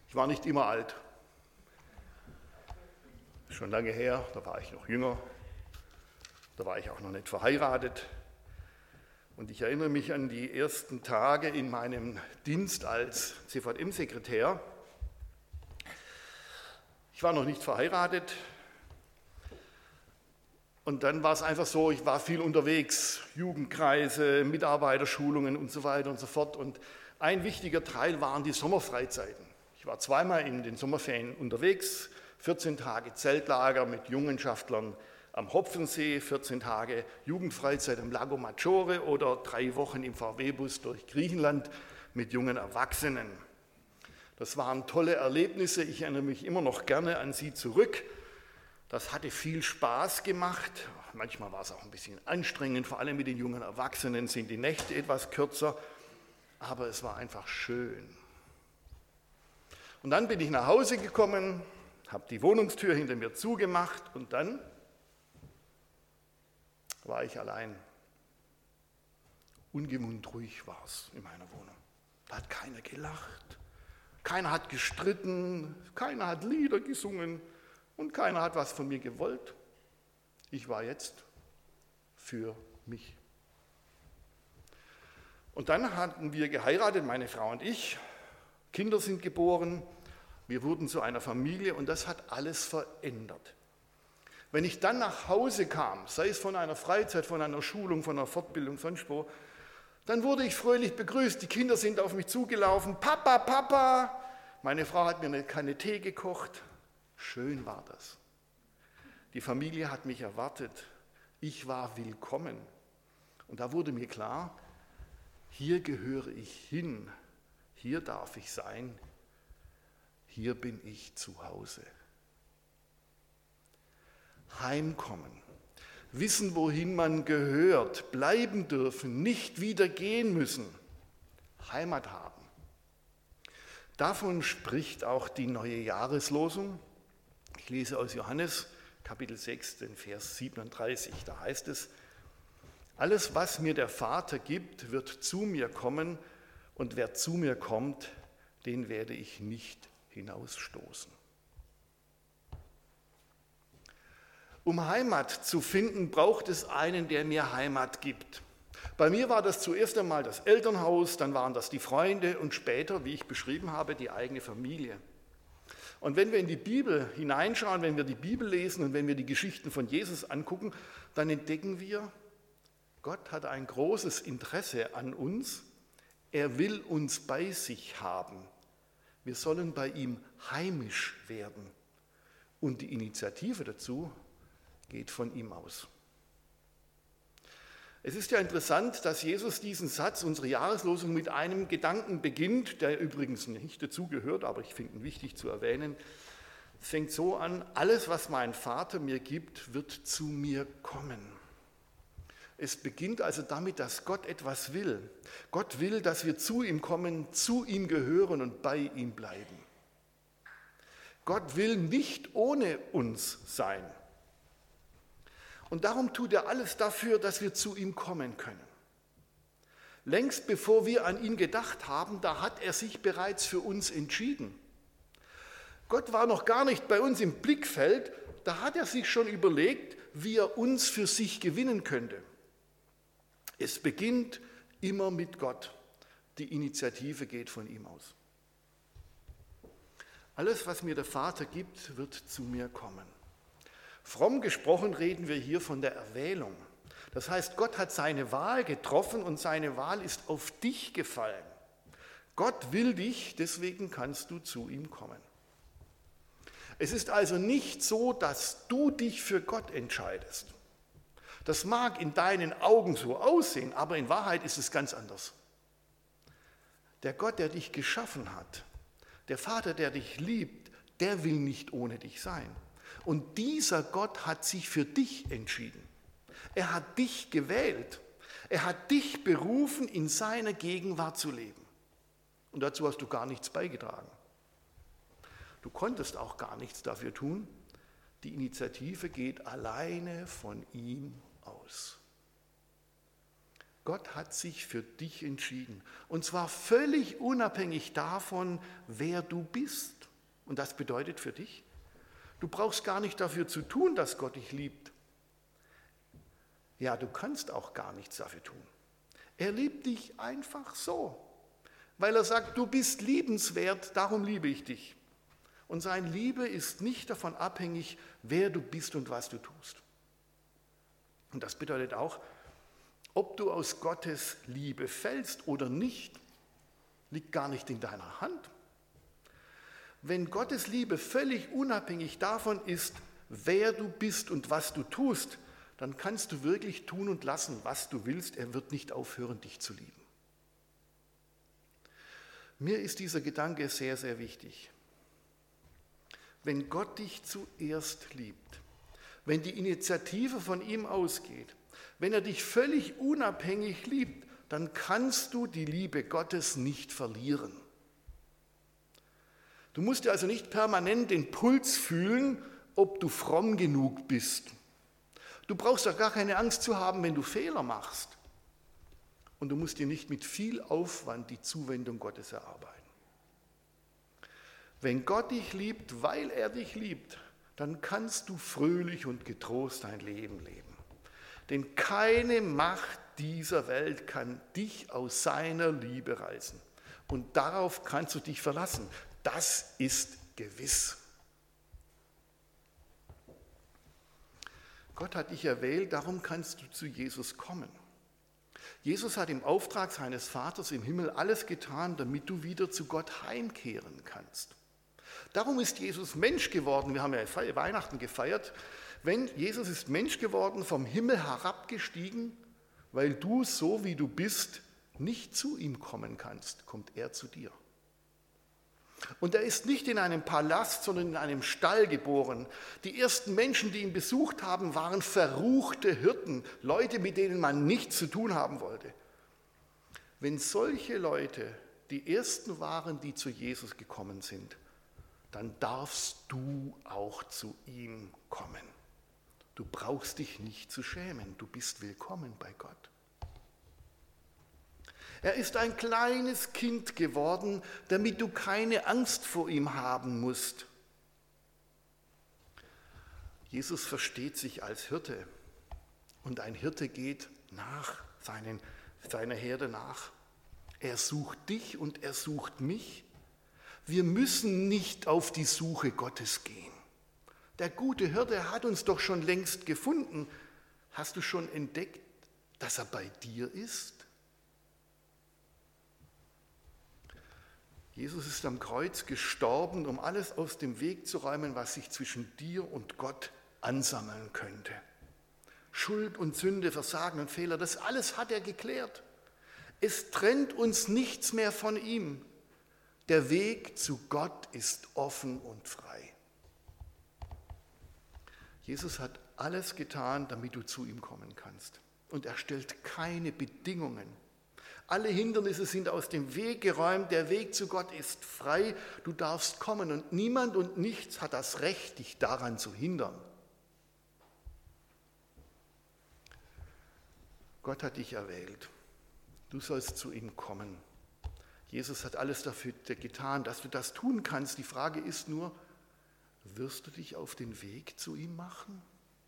Ich war nicht immer alt. Schon lange her, da war ich noch jünger. Da war ich auch noch nicht verheiratet. Und ich erinnere mich an die ersten Tage in meinem Dienst als CVM-Sekretär. Ich war noch nicht verheiratet. Und dann war es einfach so, ich war viel unterwegs, Jugendkreise, Mitarbeiterschulungen und so weiter und so fort. Und ein wichtiger Teil waren die Sommerfreizeiten. Ich war zweimal in den Sommerferien unterwegs, 14 Tage Zeltlager mit Jungenschaftlern am Hopfensee, 14 Tage Jugendfreizeit am Lago Maggiore oder 3 Wochen im VW-Bus durch Griechenland mit jungen Erwachsenen. Das waren tolle Erlebnisse, ich erinnere mich immer noch gerne an sie zurück. Das hatte viel Spaß gemacht, manchmal war es auch ein bisschen anstrengend, vor allem mit den jungen Erwachsenen sind die Nächte etwas kürzer, aber es war einfach schön. Und dann bin ich nach Hause gekommen, habe die Wohnungstür hinter mir zugemacht und dann war ich allein. Ungemund ruhig war es in meiner Wohnung. Da hat keiner gelacht, keiner hat gestritten, keiner hat Lieder gesungen. Und keiner hat was von mir gewollt. Ich war jetzt für mich. Und dann hatten wir geheiratet, meine Frau und ich. Kinder sind geboren. Wir wurden zu einer Familie und das hat alles verändert. Wenn ich dann nach Hause kam, sei es von einer Freizeit, von einer Schulung, von einer Fortbildung, sonst wo, dann wurde ich fröhlich begrüßt. Die Kinder sind auf mich zugelaufen. Papa, Papa. Meine Frau hat mir eine Kanne Tee gekocht. Schön war das. Die Familie hat mich erwartet. Ich war willkommen. Und da wurde mir klar, hier gehöre ich hin. Hier darf ich sein. Hier bin ich zu Hause. Heimkommen. Wissen, wohin man gehört. Bleiben dürfen. Nicht wieder gehen müssen. Heimat haben. Davon spricht auch die neue Jahreslosung. Ich lese aus Johannes Kapitel 6, den Vers 37, da heißt es, alles, was mir der Vater gibt, wird zu mir kommen und wer zu mir kommt, den werde ich nicht hinausstoßen. Um Heimat zu finden, braucht es einen, der mir Heimat gibt. Bei mir war das zuerst einmal das Elternhaus, dann waren das die Freunde und später, wie ich beschrieben habe, die eigene Familie. Und wenn wir in die Bibel hineinschauen, wenn wir die Bibel lesen und wenn wir die Geschichten von Jesus angucken, dann entdecken wir, Gott hat ein großes Interesse an uns. Er will uns bei sich haben. Wir sollen bei ihm heimisch werden. Und die Initiative dazu geht von ihm aus. Es ist ja interessant, dass Jesus diesen Satz, unsere Jahreslosung, mit einem Gedanken beginnt, der übrigens nicht dazugehört, aber ich finde ihn wichtig zu erwähnen. Es fängt so an, alles, was mein Vater mir gibt, wird zu mir kommen. Es beginnt also damit, dass Gott etwas will. Gott will, dass wir zu ihm kommen, zu ihm gehören und bei ihm bleiben. Gott will nicht ohne uns sein. Und darum tut er alles dafür, dass wir zu ihm kommen können. Längst bevor wir an ihn gedacht haben, da hat er sich bereits für uns entschieden. Gott war noch gar nicht bei uns im Blickfeld, da hat er sich schon überlegt, wie er uns für sich gewinnen könnte. Es beginnt immer mit Gott. Die Initiative geht von ihm aus. Alles, was mir der Vater gibt, wird zu mir kommen. Fromm gesprochen reden wir hier von der Erwählung. Das heißt, Gott hat seine Wahl getroffen und seine Wahl ist auf dich gefallen. Gott will dich, deswegen kannst du zu ihm kommen. Es ist also nicht so, dass du dich für Gott entscheidest. Das mag in deinen Augen so aussehen, aber in Wahrheit ist es ganz anders. Der Gott, der dich geschaffen hat, der Vater, der dich liebt, der will nicht ohne dich sein. Und dieser Gott hat sich für dich entschieden. Er hat dich gewählt. Er hat dich berufen, in seiner Gegenwart zu leben. Und dazu hast du gar nichts beigetragen. Du konntest auch gar nichts dafür tun. Die Initiative geht alleine von ihm aus. Gott hat sich für dich entschieden. Und zwar völlig unabhängig davon, wer du bist. Und das bedeutet für dich, du brauchst gar nicht dafür zu tun, dass Gott dich liebt. Ja, du kannst auch gar nichts dafür tun. Er liebt dich einfach so, weil er sagt, du bist liebenswert, darum liebe ich dich. Und seine Liebe ist nicht davon abhängig, wer du bist und was du tust. Und das bedeutet auch, ob du aus Gottes Liebe fällst oder nicht, liegt gar nicht in deiner Hand. Wenn Gottes Liebe völlig unabhängig davon ist, wer du bist und was du tust, dann kannst du wirklich tun und lassen, was du willst. Er wird nicht aufhören, dich zu lieben. Mir ist dieser Gedanke sehr, sehr wichtig. Wenn Gott dich zuerst liebt, wenn die Initiative von ihm ausgeht, wenn er dich völlig unabhängig liebt, dann kannst du die Liebe Gottes nicht verlieren. Du musst dir also nicht permanent den Puls fühlen, ob du fromm genug bist. Du brauchst auch gar keine Angst zu haben, wenn du Fehler machst. Und du musst dir nicht mit viel Aufwand die Zuwendung Gottes erarbeiten. Wenn Gott dich liebt, weil er dich liebt, dann kannst du fröhlich und getrost dein Leben leben. Denn keine Macht dieser Welt kann dich aus seiner Liebe reißen. Und darauf kannst du dich verlassen. Das ist gewiss. Gott hat dich erwählt, darum kannst du zu Jesus kommen. Jesus hat im Auftrag seines Vaters im Himmel alles getan, damit du wieder zu Gott heimkehren kannst. Darum ist Jesus Mensch geworden. Wir haben ja Weihnachten gefeiert. Jesus ist Mensch geworden, vom Himmel herabgestiegen, weil du, so wie du bist, nicht zu ihm kommen kannst, kommt er zu dir. Und er ist nicht in einem Palast, sondern in einem Stall geboren. Die ersten Menschen, die ihn besucht haben, waren verruchte Hirten, Leute, mit denen man nichts zu tun haben wollte. Wenn solche Leute die ersten waren, die zu Jesus gekommen sind, dann darfst du auch zu ihm kommen. Du brauchst dich nicht zu schämen, du bist willkommen bei Gott. Er ist ein kleines Kind geworden, damit du keine Angst vor ihm haben musst. Jesus versteht sich als Hirte und ein Hirte geht seiner Herde nach. Er sucht dich und er sucht mich. Wir müssen nicht auf die Suche Gottes gehen. Der gute Hirte hat uns doch schon längst gefunden. Hast du schon entdeckt, dass er bei dir ist? Jesus ist am Kreuz gestorben, um alles aus dem Weg zu räumen, was sich zwischen dir und Gott ansammeln könnte. Schuld und Sünde, Versagen und Fehler, das alles hat er geklärt. Es trennt uns nichts mehr von ihm. Der Weg zu Gott ist offen und frei. Jesus hat alles getan, damit du zu ihm kommen kannst. Und er stellt keine Bedingungen. Alle Hindernisse sind aus dem Weg geräumt, der Weg zu Gott ist frei, du darfst kommen und niemand und nichts hat das Recht, dich daran zu hindern. Gott hat dich erwählt, du sollst zu ihm kommen. Jesus hat alles dafür getan, dass du das tun kannst. Die Frage ist nur, wirst du dich auf den Weg zu ihm machen?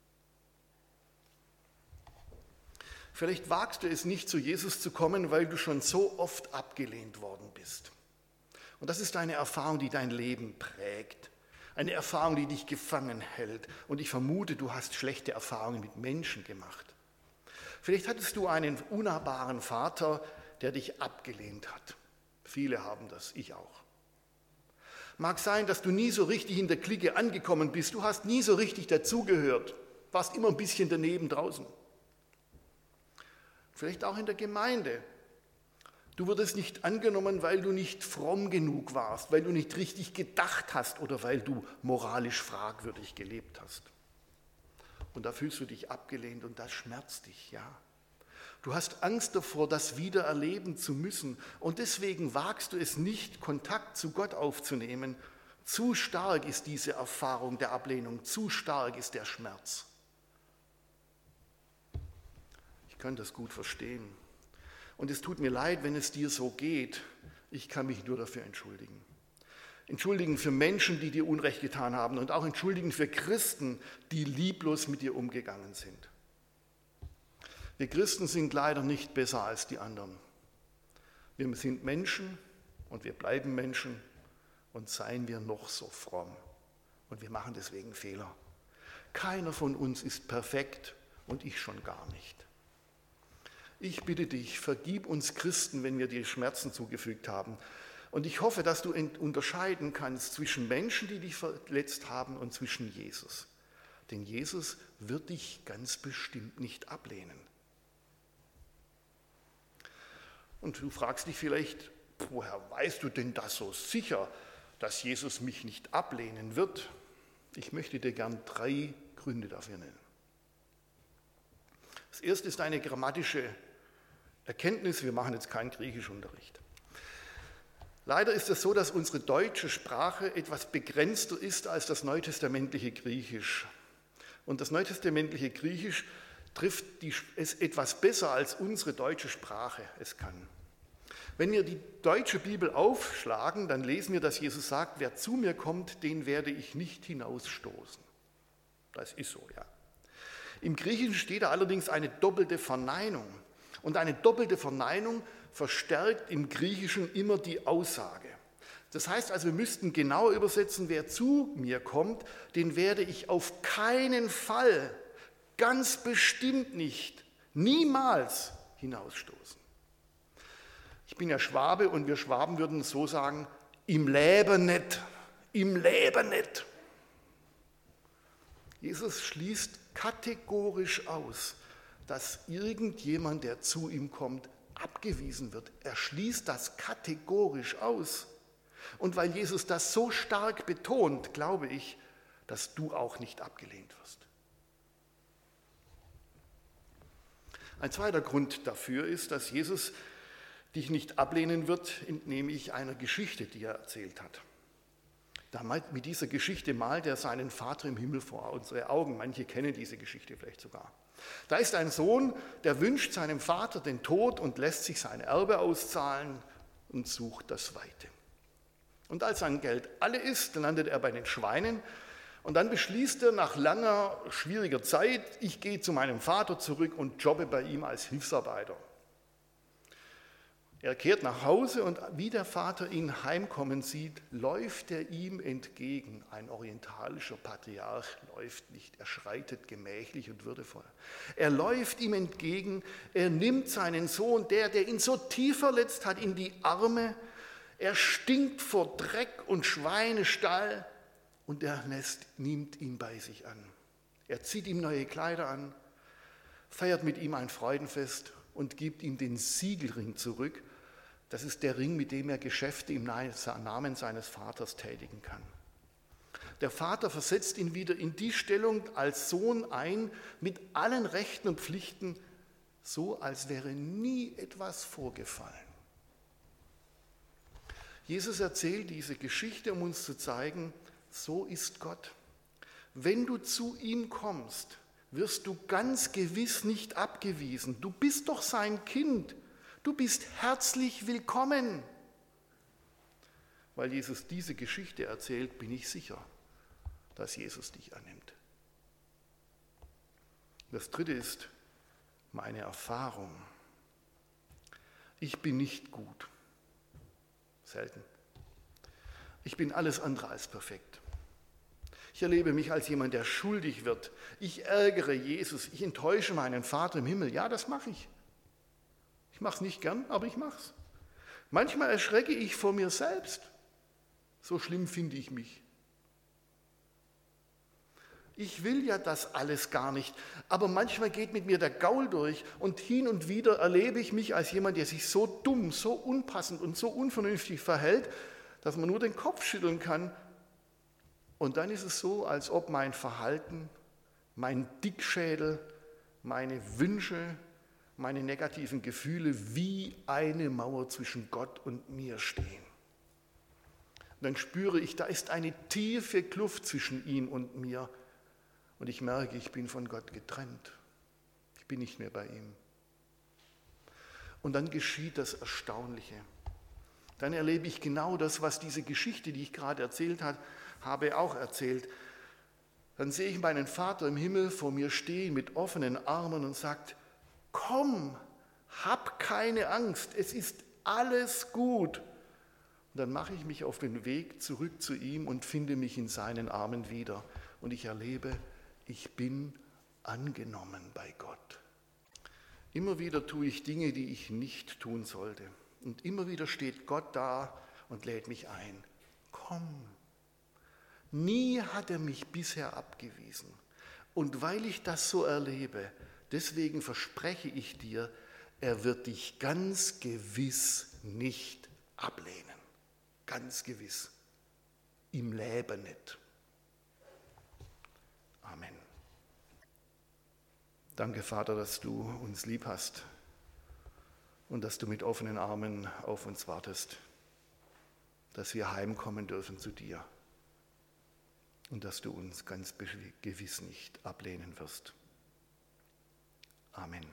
Vielleicht wagst du es nicht, zu Jesus zu kommen, weil du schon so oft abgelehnt worden bist. Und das ist eine Erfahrung, die dein Leben prägt. Eine Erfahrung, die dich gefangen hält. Und ich vermute, du hast schlechte Erfahrungen mit Menschen gemacht. Vielleicht hattest du einen unnahbaren Vater, der dich abgelehnt hat. Viele haben das, ich auch. Mag sein, dass du nie so richtig in der Clique angekommen bist. Du hast nie so richtig dazugehört. Warst immer ein bisschen daneben draußen. Vielleicht auch in der Gemeinde. Du wurdest nicht angenommen, weil du nicht fromm genug warst, weil du nicht richtig gedacht hast oder weil du moralisch fragwürdig gelebt hast. Und da fühlst du dich abgelehnt und das schmerzt dich, ja. Du hast Angst davor, das wieder erleben zu müssen und deswegen wagst du es nicht, Kontakt zu Gott aufzunehmen. Zu stark ist diese Erfahrung der Ablehnung, zu stark ist der Schmerz. Ich kann das gut verstehen. Und es tut mir leid, wenn es dir so geht. Ich kann mich nur dafür entschuldigen. entschuldigen für Menschen, die dir Unrecht getan haben und auch entschuldigen für Christen, die lieblos mit dir umgegangen sind. Wir Christen sind leider nicht besser als die anderen. Wir sind Menschen und wir bleiben Menschen und seien wir noch so fromm. Und wir machen deswegen Fehler. Keiner von uns ist perfekt und ich schon gar nicht. Ich bitte dich, vergib uns Christen, wenn wir dir Schmerzen zugefügt haben. Und ich hoffe, dass du unterscheiden kannst zwischen Menschen, die dich verletzt haben, und zwischen Jesus. Denn Jesus wird dich ganz bestimmt nicht ablehnen. Und du fragst dich vielleicht, woher weißt du denn das so sicher, dass Jesus mich nicht ablehnen wird? Ich möchte dir gern 3 Gründe dafür nennen. Das erste ist eine grammatische Erkenntnis. Wir machen jetzt keinen Griechischunterricht. Leider ist es so, dass unsere deutsche Sprache etwas begrenzter ist als das neutestamentliche Griechisch. Und das neutestamentliche Griechisch trifft es etwas besser, als unsere deutsche Sprache es kann. Wenn wir die deutsche Bibel aufschlagen, dann lesen wir, dass Jesus sagt, wer zu mir kommt, den werde ich nicht hinausstoßen. Das ist so, ja. Im Griechischen steht da allerdings eine doppelte Verneinung. Und eine doppelte Verneinung verstärkt im Griechischen immer die Aussage. Das heißt also, wir müssten genau übersetzen, wer zu mir kommt, den werde ich auf keinen Fall, ganz bestimmt nicht, niemals hinausstoßen. Ich bin ja Schwabe und wir Schwaben würden so sagen, im Leben nicht, im Leben nicht. Jesus schließt kategorisch aus, dass irgendjemand, der zu ihm kommt, abgewiesen wird. Er schließt das kategorisch aus. Und weil Jesus das so stark betont, glaube ich, dass du auch nicht abgelehnt wirst. Ein zweiter Grund dafür ist, dass Jesus dich nicht ablehnen wird, entnehme ich einer Geschichte, die er erzählt hat. Mit dieser Geschichte malt er seinen Vater im Himmel vor unsere Augen. Manche kennen diese Geschichte vielleicht sogar. Da ist ein Sohn, der wünscht seinem Vater den Tod und lässt sich sein Erbe auszahlen und sucht das Weite. Und als sein Geld alle ist, dann landet er bei den Schweinen und dann beschließt er nach langer, schwieriger Zeit, ich gehe zu meinem Vater zurück und jobbe bei ihm als Hilfsarbeiter. Er kehrt nach Hause und wie der Vater ihn heimkommen sieht, läuft er ihm entgegen. Ein orientalischer Patriarch läuft nicht, er schreitet gemächlich und würdevoll. Er läuft ihm entgegen, er nimmt seinen Sohn, der ihn so tief verletzt hat, in die Arme. Er stinkt vor Dreck und Schweinestall und er nimmt ihn bei sich an. Er zieht ihm neue Kleider an, feiert mit ihm ein Freudenfest und gibt ihm den Siegelring zurück. Das ist der Ring, mit dem er Geschäfte im Namen seines Vaters tätigen kann. Der Vater versetzt ihn wieder in die Stellung als Sohn ein, mit allen Rechten und Pflichten, so als wäre nie etwas vorgefallen. Jesus erzählt diese Geschichte, um uns zu zeigen, so ist Gott. Wenn du zu ihm kommst, wirst du ganz gewiss nicht abgewiesen. Du bist doch sein Kind. Du bist herzlich willkommen. Weil Jesus diese Geschichte erzählt, bin ich sicher, dass Jesus dich annimmt. Das dritte ist meine Erfahrung. Ich bin nicht gut. Selten. Ich bin alles andere als perfekt. Ich erlebe mich als jemand, der schuldig wird. Ich ärgere Jesus. Ich enttäusche meinen Vater im Himmel. Ja, das mache ich. Ich mache es nicht gern, aber ich mache es. Manchmal erschrecke ich vor mir selbst. So schlimm finde ich mich. Ich will ja das alles gar nicht, aber manchmal geht mit mir der Gaul durch und hin und wieder erlebe ich mich als jemand, der sich so dumm, so unpassend und so unvernünftig verhält, dass man nur den Kopf schütteln kann. Und dann ist es so, als ob mein Verhalten, mein Dickschädel, meine Wünsche, meine negativen Gefühle wie eine Mauer zwischen Gott und mir stehen. Und dann spüre ich, da ist eine tiefe Kluft zwischen ihm und mir. Und ich merke, ich bin von Gott getrennt. Ich bin nicht mehr bei ihm. Und dann geschieht das Erstaunliche. dann erlebe ich genau das, was diese Geschichte, die ich gerade erzählt habe, auch erzählt. Dann sehe ich meinen Vater im Himmel vor mir stehen mit offenen Armen und sagt, komm, hab keine Angst, es ist alles gut. Und dann mache ich mich auf den Weg zurück zu ihm und finde mich in seinen Armen wieder. Und ich erlebe, ich bin angenommen bei Gott. Immer wieder tue ich Dinge, die ich nicht tun sollte. Und immer wieder steht Gott da und lädt mich ein. Komm. Nie hat er mich bisher abgewiesen. Und weil ich das so erlebe, deswegen verspreche ich dir, er wird dich ganz gewiss nicht ablehnen. Ganz gewiss. Im Leben nicht. Amen. Danke, Vater, dass du uns lieb hast und dass du mit offenen Armen auf uns wartest, dass wir heimkommen dürfen zu dir und dass du uns ganz gewiss nicht ablehnen wirst. Amen.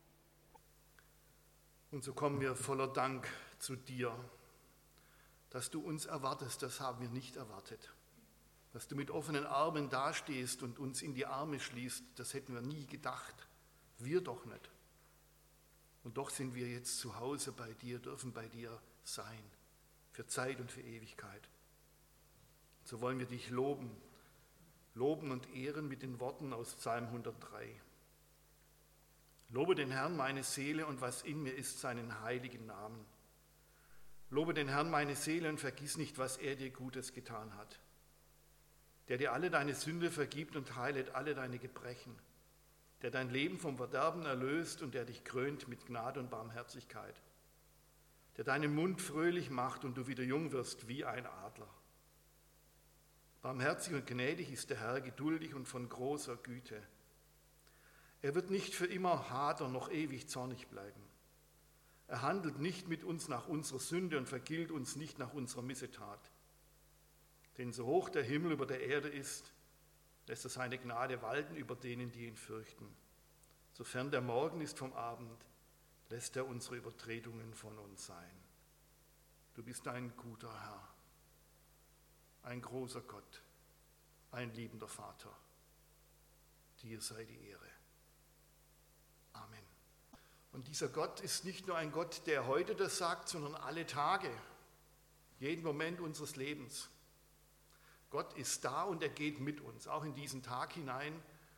Und so kommen wir voller Dank zu dir, dass du uns erwartest, das haben wir nicht erwartet. Dass du mit offenen Armen dastehst und uns in die Arme schließt, das hätten wir nie gedacht. Wir doch nicht. Und doch sind wir jetzt zu Hause bei dir, dürfen bei dir sein, für Zeit und für Ewigkeit. So wollen wir dich loben und ehren mit den Worten aus Psalm 103. Lobe den Herrn, meine Seele, und was in mir ist, seinen heiligen Namen. Lobe den Herrn, meine Seele, und vergiss nicht, was er dir Gutes getan hat. Der dir alle deine Sünde vergibt und heilet alle deine Gebrechen, der dein Leben vom Verderben erlöst und der dich krönt mit Gnade und Barmherzigkeit, der deinen Mund fröhlich macht und du wieder jung wirst wie ein Adler. Barmherzig und gnädig ist der Herr, geduldig und von großer Güte. Er wird nicht für immer hadern, noch ewig zornig bleiben. Er handelt nicht mit uns nach unserer Sünde und vergilt uns nicht nach unserer Missetat. Denn so hoch der Himmel über der Erde ist, lässt er seine Gnade walten über denen, die ihn fürchten. Sofern der Morgen ist vom Abend, lässt er unsere Übertretungen von uns sein. Du bist ein guter Herr, ein großer Gott, ein liebender Vater. Dir sei die Ehre. Amen. Und dieser Gott ist nicht nur ein Gott, der heute das sagt, sondern alle Tage, jeden Moment unseres Lebens. Gott ist da und er geht mit uns, auch in diesen Tag hinein.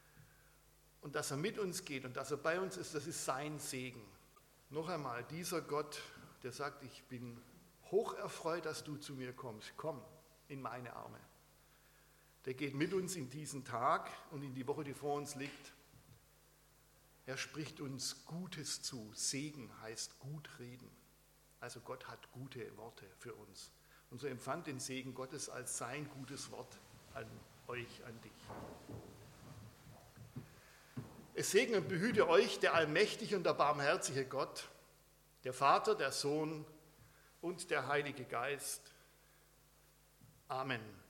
Und dass er mit uns geht und dass er bei uns ist, das ist sein Segen. Noch einmal, dieser Gott, der sagt, ich bin hocherfreut, dass du zu mir kommst. Komm in meine Arme. Der geht mit uns in diesen Tag und in die Woche, die vor uns liegt. Er spricht uns Gutes zu. Segen heißt gut reden. Also Gott hat gute Worte für uns. Und so empfangt den Segen Gottes als sein gutes Wort an euch, an dich. Es segne und behüte euch der allmächtige und der barmherzige Gott, der Vater, der Sohn und der Heilige Geist. Amen.